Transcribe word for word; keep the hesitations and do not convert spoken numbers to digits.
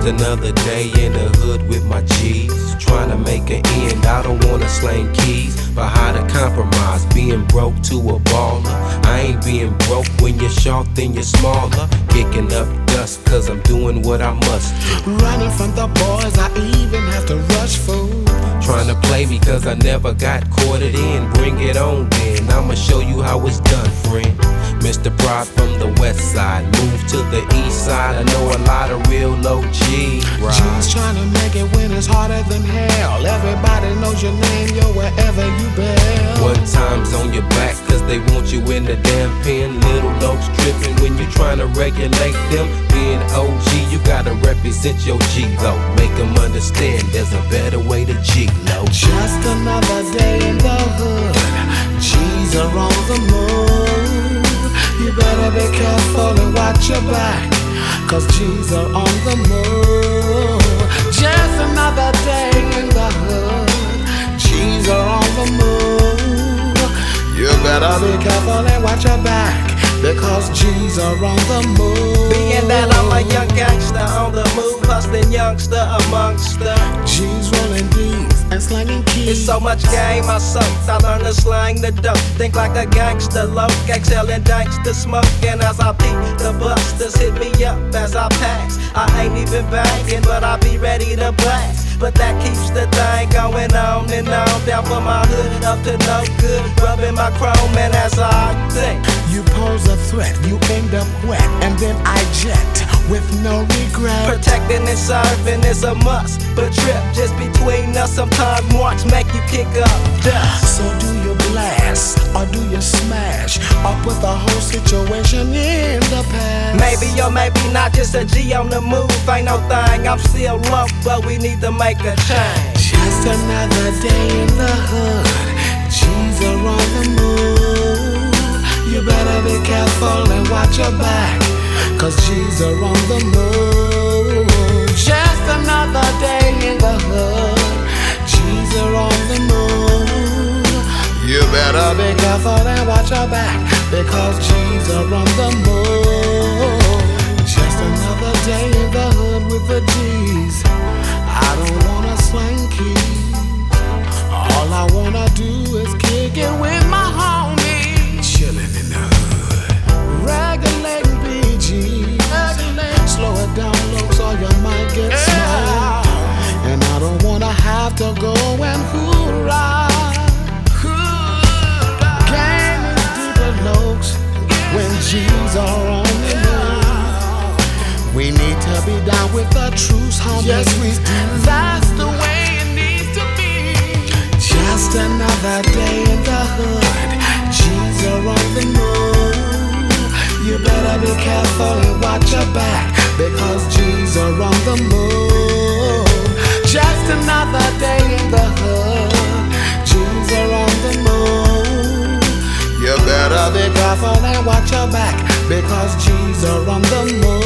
another day in the hood with my G's, trying to make an end. I don't wanna slang keys, but how to compromise being broke to a baller. I ain't being broke when you're short, then you're smaller. Kicking up dust cause I'm doing what I must do. Running from the boys, I even have to rush food. Trying to play me cause I never got quartered in. Bring it on then, I'ma show you how it's done, friend. Mister Pride from the west side, move to the east side. I know a lot of real low G's. G's trying to make it when it's harder than hell. Everybody knows your name, yo, wherever you been. One time's on your back cause they want you in the damn pen. Little lows tripping when you're trying to regulate them. Being O G, you gotta represent your G though. Make them understand there's a better way to G low. Just another day in the hood, G's are on the move. You better be careful and watch your back, cause G's are on the move. Just another day in the hood, G's are on the move. You better be careful and watch your back, because G's are on the move. Being that I'm a young gangster on the move, hustling youngster amongst the G's rolling D's and slanging keys. It's so much game I soaked, I learned to slang the dope. Think like a gangster, low, exhaling gangster smoke. And as I peek, the busters hit me up as I pass. I ain't even banging, but I be ready to blast. But that keeps the thing going on and on. Down for my hood, up to no good, rubbing my chrome. And as I think, you pose a threat, you end up wet, and then I jet with no regret. Protecting and serving is a must, but trip just between us. Sometimes marks make you kick up dust. So do you blast, or do you smash, or put the whole situation in the past? Maybe or maybe not, just a G on the move. Ain't no thing, I'm still low, but we need to make a change. Just another day in the hood, G's are on the move. You better be careful and watch your back, cause G's are on the move. Just another day in the hood, G's are on the move. You better be careful and watch your back, because G's are on the move. Just another day in the hood with the G's. I don't wanna slang keys. All I wanna do is kick it with my homies, chillin' in the hood, regulating B Gs. Slow it down low so you might get smoked. And I don't wanna have to go and hoorah. Game is deeper lows when G's are on the move. We need to be down with the truth, homies. Yes, we do. That's the way it needs to be. Just another day in the hood, G's are on the move. You better be careful and watch your back, because G's are on the move. Just another day in the hood, G's are on the move. You better be careful and watch your back, because G's are on the move.